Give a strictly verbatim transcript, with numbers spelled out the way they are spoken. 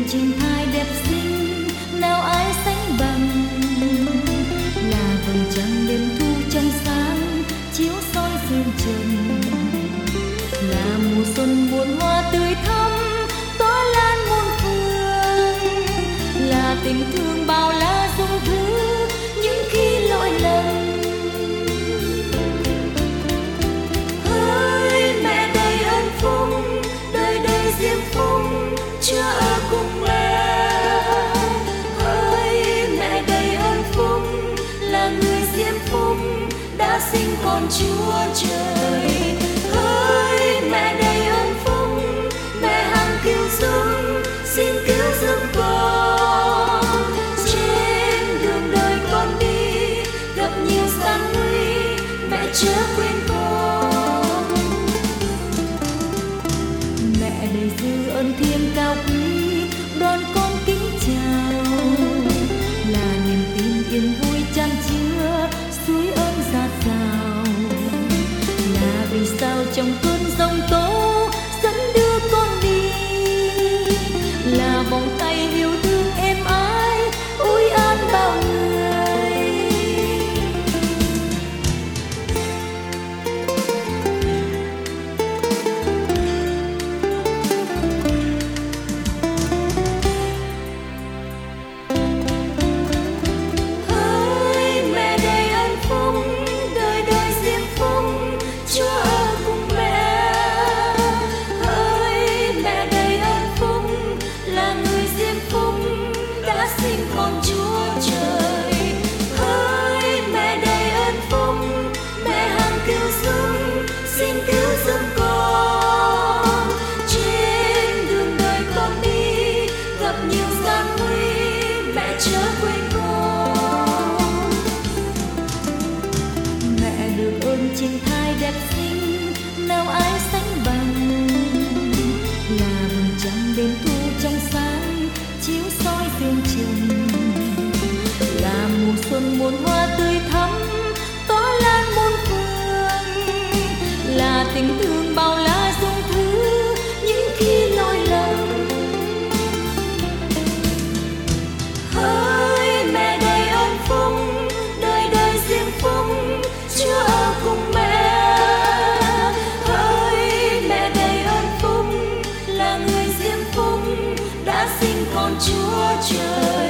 trình thai đẹp xinh nào ai sánh bằng, là vầng trăng đêm thu trong sáng chiếu soi dương trần, là mùa xuân muôn hoa tươi thắm tỏa lan muôn phương, là tình thương bao la dung thứ những khi lỗi lầm. Hỡi mẹ đầy ơn phúc, đời đời diêm phúc Chúa ở cùng mẹ. Hỡi mẹ đầy ơn phúc, là người diêm phúc đã sinh con Chúa trời. Hỡi mẹ đầy ơn phúc, mẹ hằng cứu giúp, xin cứu giúp con. Trên đường đời con đi gặp nhiều gian nguy, mẹ chớ quên con. Mẹ đầy dư ơn thiêng cao quý đón con kính chào, là niềm tin yên vui chan chứa suối ơn dạt dào, là vì sao trong cơn giông tố dẫn đưa con đi, là vòng tay yêu thương êm ái ủi an bao người. Hỡi mẹ đầy ơn phúc, đời đời diêm phúc Chúa ở cùng mẹ. Hỡi mẹ đầy ơn phúc, là người diêm phúc đã sinh con Chúa trời. Hỡi mẹ đầy ơn phúc, mẹ hằng cứu giúp, xin cứu giúp con. Trên đường đời con đi gặp nhiều gian nguy, mẹ chớ quên con. Mẹ được ơn trình thai đẹp xinh nào ai sánh bằng, là vầng trăng đêm thu trong sáng chiếu soi dương trần, là mùa xuân muôn hoa tươi thắm tỏa lan muôn phương, là tình thương bao la dung thứ những khi lỗi lầm. Hỡi mẹ đầy ơn phúc, đời đời diêm phúc Chúa ở cùng mẹ. Hỡi mẹ đầy ơn phúc, là người diêm phúc đã sinh con Chúa trời.